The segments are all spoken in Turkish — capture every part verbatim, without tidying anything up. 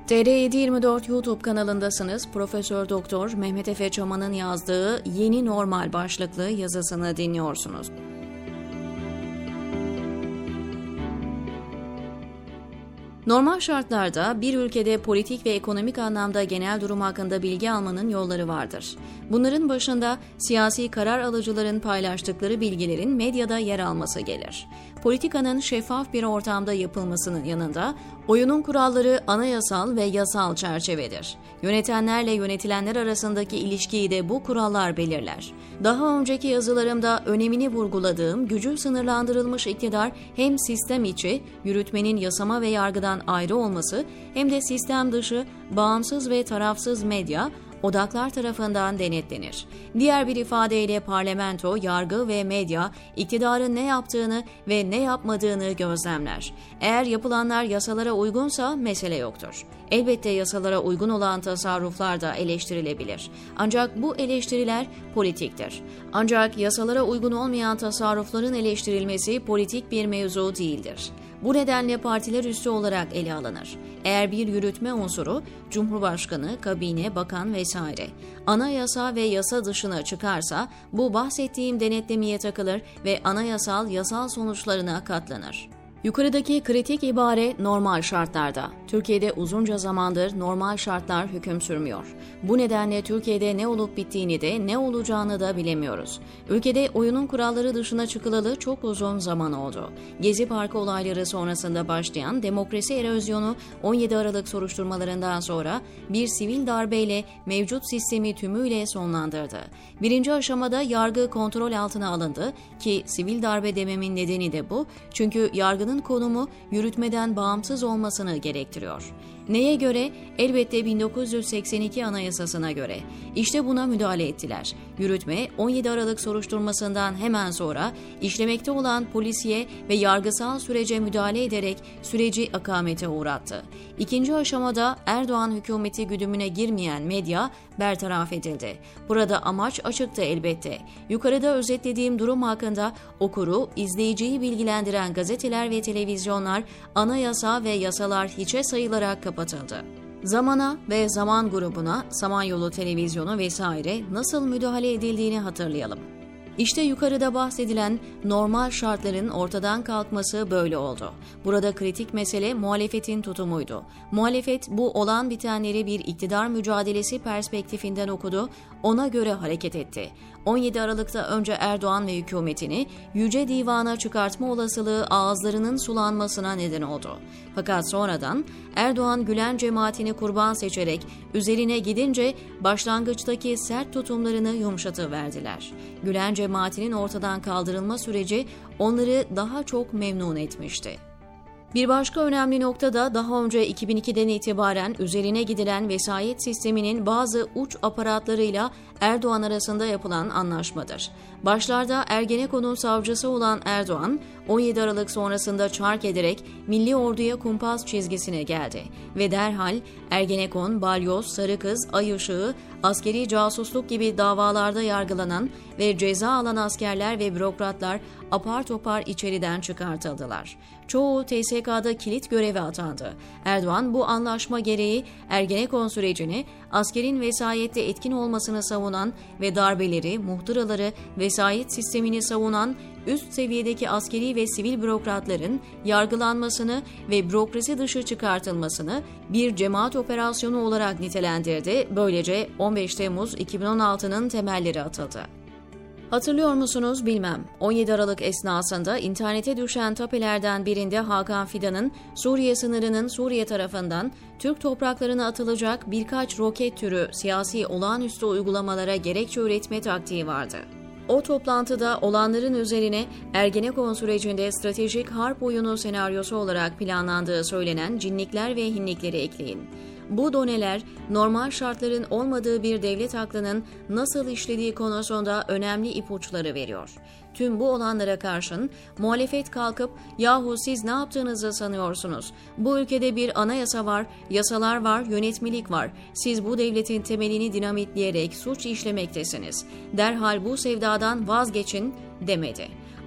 T R yedi yirmi dört YouTube kanalındasınız. Profesör Doktor Mehmet Efe Çaman'ın yazdığı Yeni Normal başlıklı yazısını dinliyorsunuz. Normal şartlarda bir ülkede politik ve ekonomik anlamda genel durum hakkında bilgi almanın yolları vardır. Bunların başında siyasi karar alıcıların paylaştıkları bilgilerin medyada yer alması gelir. Politikanın şeffaf bir ortamda yapılmasının yanında oyunun kuralları anayasal ve yasal çerçevedir. Yönetenlerle yönetilenler arasındaki ilişkiyi de bu kurallar belirler. Daha önceki yazılarımda önemini vurguladığım gücü sınırlandırılmış iktidar hem sistem içi, yürütmenin yasama ve yargıdan ayrı olması hem de sistem dışı, bağımsız ve tarafsız medya, odaklar tarafından denetlenir. Diğer bir ifadeyle parlamento, yargı ve medya iktidarın ne yaptığını ve ne yapmadığını gözlemler. Eğer yapılanlar yasalara uygunsa mesele yoktur. Elbette yasalara uygun olan tasarruflar da eleştirilebilir. Ancak bu eleştiriler politiktir. Ancak yasalara uygun olmayan tasarrufların eleştirilmesi politik bir mevzu değildir. Bu nedenle partiler üstü olarak ele alınır. Eğer bir yürütme unsuru, Cumhurbaşkanı, kabine, bakan vesaire, anayasa ve yasa dışına çıkarsa bu bahsettiğim denetlemeye takılır ve anayasal yasal sonuçlarına katlanır. Yukarıdaki kritik ibare normal şartlarda. Türkiye'de uzunca zamandır normal şartlar hüküm sürmüyor. Bu nedenle Türkiye'de ne olup bittiğini de ne olacağını da bilemiyoruz. Ülkede oyunun kuralları dışına çıkılalı çok uzun zaman oldu. Gezi Parkı olayları sonrasında başlayan demokrasi erozyonu on yedi Aralık soruşturmalarından sonra bir sivil darbeyle mevcut sistemi tümüyle sonlandırdı. Birinci aşamada yargı kontrol altına alındı ki sivil darbe dememin nedeni de bu. Çünkü yargının konumu yürütmeden bağımsız olmasını gerektiriyor. Neye göre? Elbette bin dokuz yüz seksen iki Anayasasına göre. İşte buna müdahale ettiler. Yürütme on yedi Aralık soruşturmasından hemen sonra işlemekte olan polisiye ve yargısal sürece müdahale ederek süreci akamete uğrattı. İkinci aşamada Erdoğan hükümeti güdümüne girmeyen medya bertaraf edildi. Burada amaç açıktı elbette. Yukarıda özetlediğim durum hakkında okuru, izleyiciyi bilgilendiren gazeteler ve televizyonlar, anayasa ve yasalar hiçe sayılarak kapatıldı. Zamana ve zaman grubuna, Samanyolu Televizyonu vesaire nasıl müdahale edildiğini hatırlayalım. İşte yukarıda bahsedilen normal şartların ortadan kalkması böyle oldu. Burada kritik mesele muhalefetin tutumuydu. Muhalefet bu olan bitenleri bir iktidar mücadelesi perspektifinden okudu, ona göre hareket etti. on yedi Aralık'ta önce Erdoğan ve hükümetini Yüce Divan'a çıkartma olasılığı ağızlarının sulanmasına neden oldu. Fakat sonradan Erdoğan Gülen cemaatini kurban seçerek üzerine gidince başlangıçtaki sert tutumlarını yumuşatıverdiler. Gülen cemaatinin ortadan kaldırılma süreci onları daha çok memnun etmişti. Bir başka önemli nokta da daha önce iki bin ikiden itibaren üzerine gidilen vesayet sisteminin bazı uç aparatlarıyla Erdoğan arasında yapılan anlaşmadır. Başlarda Ergenekon'un savcısı olan Erdoğan, on yedi Aralık sonrasında çark ederek Milli Ordu'ya kumpas çizgisine geldi ve derhal Ergenekon, Balyoz, Sarı Kız, Ay Işığı, askeri casusluk gibi davalarda yargılanan ve ceza alan askerler ve bürokratlar apar topar içeriden çıkartıldılar. Çoğu T S K'da kilit göreve atandı. Erdoğan bu anlaşma gereği Ergenekon sürecini askerin vesayette etkin olmasını savunan ve darbeleri, muhtıraları, vesayet sistemini savunan üst seviyedeki askeri ve sivil bürokratların yargılanmasını ve bürokrasi dışı çıkartılmasını bir cemaat operasyonu olarak nitelendirdi. Böylece on beş Temmuz iki bin on altı'nın temelleri atıldı. Hatırlıyor musunuz bilmem. on yedi Aralık esnasında internete düşen tapelerden birinde Hakan Fidan'ın Suriye sınırının Suriye tarafından Türk topraklarına atılacak birkaç roket türü siyasi olağanüstü uygulamalara gerekçe üretme taktiği vardı. O toplantıda olanların üzerine Ergenekon sürecinde stratejik harp oyunu senaryosu olarak planlandığı söylenen cinlikler ve hinlikleri ekleyin. Bu doneler normal şartların olmadığı bir devlet aklının nasıl işlediği konusunda önemli ipuçları veriyor. Tüm bu olanlara karşın muhalefet kalkıp "Yahu siz ne yaptığınızı sanıyorsunuz? Bu ülkede bir anayasa var, yasalar var, yönetmelik var. Siz bu devletin temelini dinamitleyerek suç işlemektesiniz. Derhal bu sevdadan vazgeçin" demedi.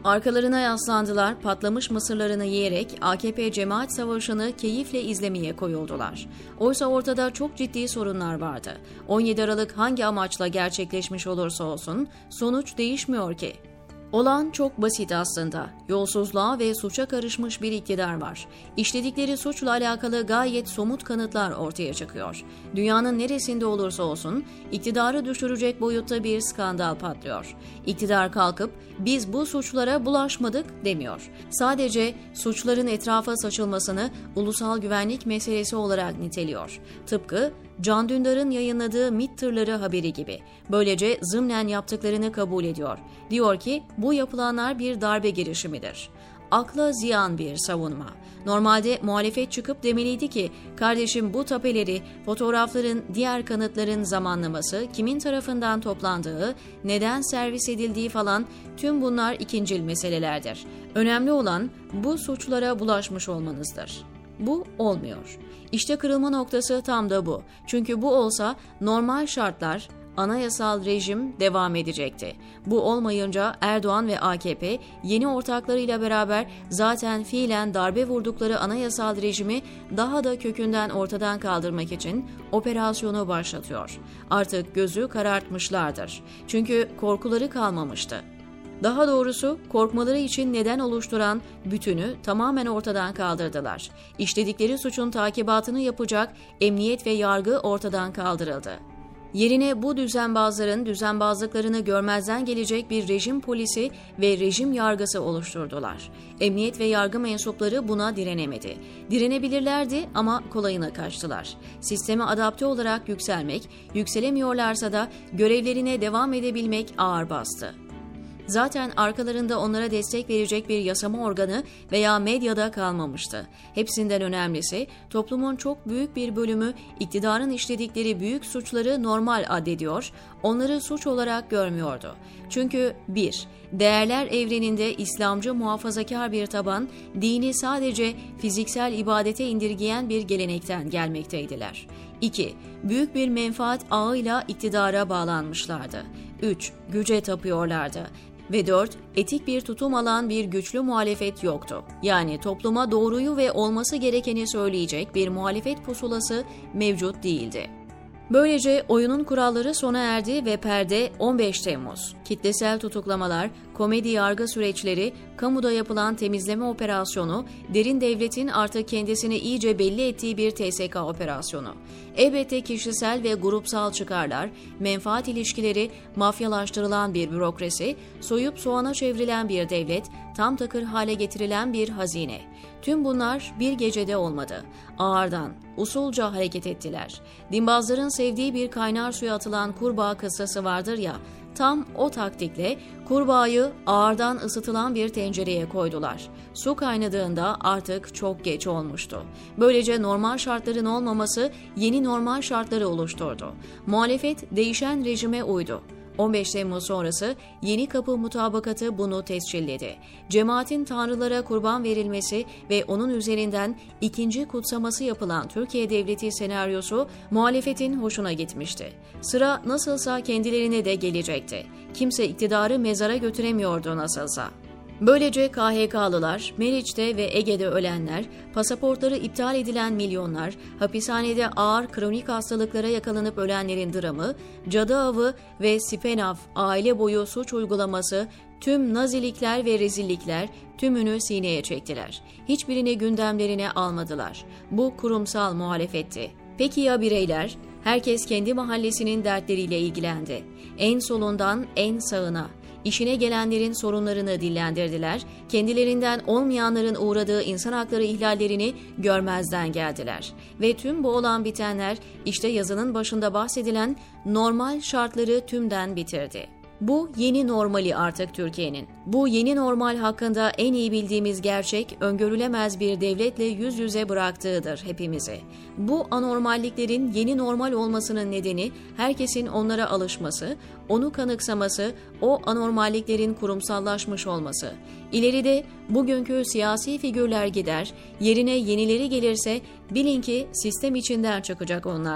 Arkalarına yaslandılar, patlamış mısırlarını yiyerek A K P cemaat savaşını keyifle izlemeye koyuldular. Oysa ortada çok ciddi sorunlar vardı. on yedi Aralık hangi amaçla gerçekleşmiş olursa olsun sonuç değişmiyor ki. Olan çok basit aslında. Yolsuzluğa ve suça karışmış bir iktidar var. İşledikleri suçla alakalı gayet somut kanıtlar ortaya çıkıyor. Dünyanın neresinde olursa olsun iktidarı düşürecek boyutta bir skandal patlıyor. İktidar kalkıp biz bu suçlara bulaşmadık demiyor. Sadece suçların etrafa saçılmasını ulusal güvenlik meselesi olarak niteliyor. Tıpkı Can Dündar'ın yayınladığı MİT tırları haberi gibi. Böylece zımnen yaptıklarını kabul ediyor. Diyor ki bu yapılanlar bir darbe girişimidir. Akla ziyan bir savunma. Normalde muhalefet çıkıp demeliydi ki kardeşim bu tapeleri, fotoğrafların, diğer kanıtların zamanlaması, kimin tarafından toplandığı, neden servis edildiği falan tüm bunlar ikincil meselelerdir. Önemli olan bu suçlara bulaşmış olmanızdır. Bu olmuyor. İşte kırılma noktası tam da bu. Çünkü bu olsa normal şartlar, anayasal rejim devam edecekti. Bu olmayınca Erdoğan ve A K P yeni ortaklarıyla beraber zaten fiilen darbe vurdukları anayasal rejimi daha da kökünden ortadan kaldırmak için operasyonu başlatıyor. Artık gözü karartmışlardır. Çünkü korkuları kalmamıştı. Daha doğrusu korkmaları için neden oluşturan bütünü tamamen ortadan kaldırdılar. İşledikleri suçun takibatını yapacak emniyet ve yargı ortadan kaldırıldı. Yerine bu düzenbazların düzenbazlıklarını görmezden gelecek bir rejim polisi ve rejim yargısı oluşturdular. Emniyet ve yargı mensupları buna direnemedi. Direnebilirlerdi ama kolayına kaçtılar. Sisteme adapte olarak yükselmek, yükselemiyorlarsa da görevlerine devam edebilmek ağır bastı. Zaten arkalarında onlara destek verecek bir yasama organı veya medyada kalmamıştı. Hepsinden önemlisi, toplumun çok büyük bir bölümü iktidarın işledikleri büyük suçları normal addediyor, onları suç olarak görmüyordu. Çünkü bir Değerler evreninde İslamcı muhafazakar bir taban, dini sadece fiziksel ibadete indirgeyen bir gelenekten gelmekteydiler. iki Büyük bir menfaat ağıyla iktidara bağlanmışlardı. üç Güce tapıyorlardı. Ve dört Etik bir tutum alan bir güçlü muhalefet yoktu. Yani topluma doğruyu ve olması gerekeni söyleyecek bir muhalefet pusulası mevcut değildi. Böylece oyunun kuralları sona erdi ve perde on beş Temmuz. Kitlesel tutuklamalar, komedi yargı süreçleri, kamuda yapılan temizleme operasyonu, derin devletin artık kendisini iyice belli ettiği bir T S K operasyonu. Elbette kişisel ve grupsal çıkarlar, menfaat ilişkileri, mafyalaştırılan bir bürokrasi, soyup soğana çevrilen bir devlet, tam takır hale getirilen bir hazine. Tüm bunlar bir gecede olmadı. Ağırdan, usulca hareket ettiler. Dinbazların sevdiği bir kaynar suya atılan kurbağa kıssası vardır ya, tam o taktikle kurbağayı ağırdan ısıtılan bir tencereye koydular. Su kaynadığında artık çok geç olmuştu. Böylece normal şartların olmaması yeni normal şartları oluşturdu. Muhalefet değişen rejime uydu. on beş Temmuz sonrası Yeni Kapı mutabakatı bunu tescilledi. Cemaatin tanrılara kurban verilmesi ve onun üzerinden ikinci kutsaması yapılan Türkiye Devleti senaryosu muhalefetin hoşuna gitmişti. Sıra nasılsa kendilerine de gelecekti. Kimse iktidarı mezara götüremiyordu nasılsa. Böylece K H K'lılar, Meriç'te ve Ege'de ölenler, pasaportları iptal edilen milyonlar, hapishanede ağır kronik hastalıklara yakalanıp ölenlerin dramı, cadı avı ve Spinaf aile boyu suç uygulaması, tüm nazilikler ve rezillikler tümünü sineye çektiler. Hiçbirini gündemlerine almadılar. Bu kurumsal muhalefetti. Peki ya bireyler? Herkes kendi mahallesinin dertleriyle ilgilendi. En solundan en sağına. İşine gelenlerin sorunlarını dillendirdiler, kendilerinden olmayanların uğradığı insan hakları ihlallerini görmezden geldiler. Ve tüm bu olan bitenler işte yazının başında bahsedilen normal şartları tümden bitirdi. Bu yeni normali artık Türkiye'nin. Bu yeni normal hakkında en iyi bildiğimiz gerçek öngörülemez bir devletle yüz yüze bıraktığıdır hepimizi. Bu anormalliklerin yeni normal olmasının nedeni herkesin onlara alışması, onu kanıksaması, o anormalliklerin kurumsallaşmış olması. İleride bugünkü siyasi figürler gider, yerine yenileri gelirse bilin ki sistem içinden çıkacak onlar da.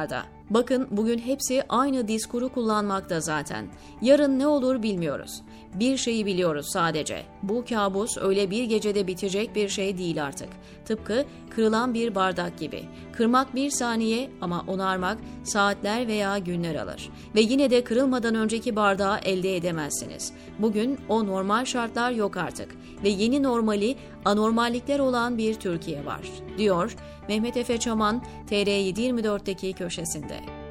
Bakın bugün hepsi aynı diskuru kullanmakta zaten. Yarın ne olur bilmiyoruz. Bir şeyi biliyoruz sadece. Bu kabus öyle bir gecede bitecek bir şey değil artık. Tıpkı kırılan bir bardak gibi. Kırmak bir saniye ama onarmak saatler veya günler alır. Ve yine de kırılmadan önceki bardağı elde edemezsiniz. Bugün o normal şartlar yok artık. Ve yeni normali anormallikler olan bir Türkiye var, diyor Mehmet Efe Çaman T R yedi yirmi dörtteki köşesinde.